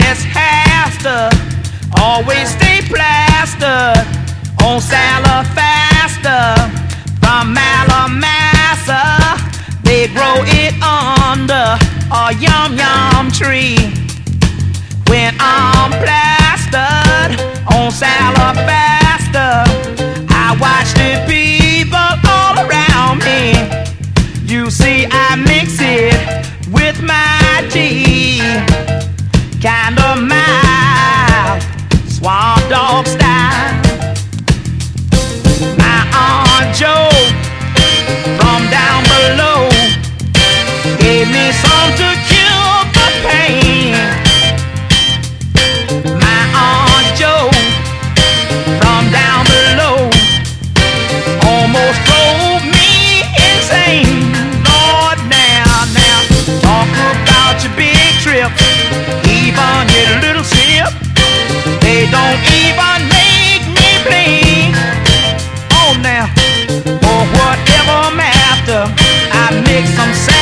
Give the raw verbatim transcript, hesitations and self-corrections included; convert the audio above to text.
Miss Hester always stay plastered on salad faster. From Alamassa, they grow it under a yum yum tree. When I'm plastered on salad faster, I watch the people all around me. You see, I mix it with my tea, kinda mild, swamp dog style. My Aunt Joe from down below gave me some to cure the pain. My Aunt Joe from down below almost drove me insane. Lord, now, now, talk about your big trip, even your little sip, they don't even make me blink. Oh, now, for whatever I'm after, I make some sense.